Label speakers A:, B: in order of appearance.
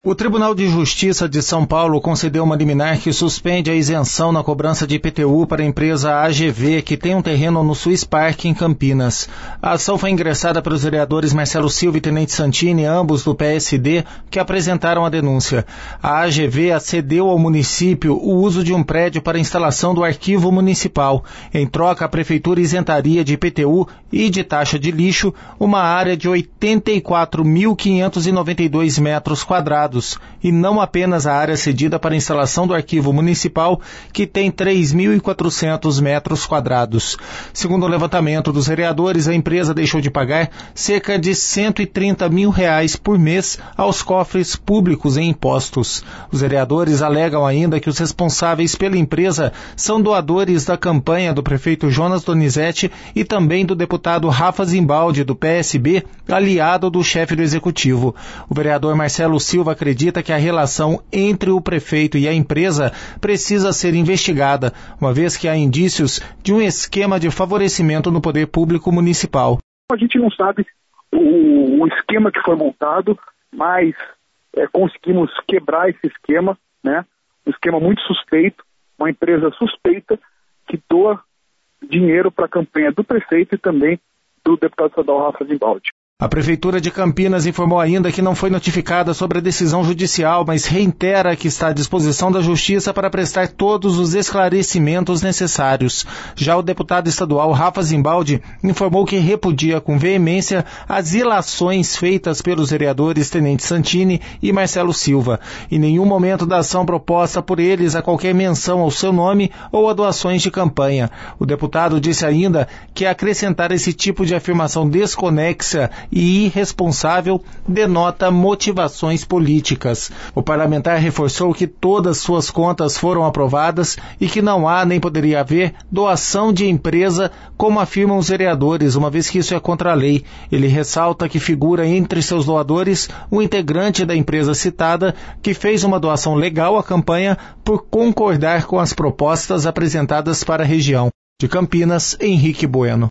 A: O Tribunal de Justiça de São Paulo concedeu uma liminar que suspende a isenção na cobrança de IPTU para a empresa AGV, que tem um terreno no Swiss Park, em Campinas. A ação foi ingressada pelos vereadores Marcelo Silva e Tenente Santini, ambos do PSD, que apresentaram a denúncia. A AGV cedeu ao município o uso de um prédio para a instalação do arquivo municipal. Em troca, a prefeitura isentaria de IPTU e de taxa de lixo uma área de 84.592 metros quadrados. E não apenas a área cedida para a instalação do arquivo municipal, que tem 3.400 metros quadrados. Segundo o levantamento dos vereadores, a empresa deixou de pagar cerca de R$130 mil por mês aos cofres públicos em impostos. Os vereadores alegam ainda que os responsáveis pela empresa são doadores da campanha do prefeito Jonas Donizete e também do deputado Rafa Zimbaldi, do PSB, aliado do chefe do executivo. O vereador Marcelo Silva acredita que a relação entre o prefeito e a empresa precisa ser investigada, uma vez que há indícios de um esquema de favorecimento no poder público municipal.
B: A gente não sabe o esquema que foi montado, mas conseguimos quebrar esse esquema, né? Um esquema muito suspeito, uma empresa suspeita que doa dinheiro para a campanha do prefeito e também do deputado estadual Rafa Zimbaldi.
A: A Prefeitura de Campinas informou ainda que não foi notificada sobre a decisão judicial, mas reitera que está à disposição da Justiça para prestar todos os esclarecimentos necessários. Já o deputado estadual Rafa Zimbaldi informou que repudia com veemência as ilações feitas pelos vereadores Tenente Santini e Marcelo Silva. Em nenhum momento da ação proposta por eles há qualquer menção ao seu nome ou a doações de campanha. O deputado disse ainda que acrescentar esse tipo de afirmação desconexa e irresponsável denota motivações políticas. O parlamentar reforçou que todas suas contas foram aprovadas e que não há nem poderia haver doação de empresa, como afirmam os vereadores, uma vez que isso é contra a lei. Ele ressalta que figura entre seus doadores um integrante da empresa citada que fez uma doação legal à campanha por concordar com as propostas apresentadas para a região. De Campinas, Henrique Bueno.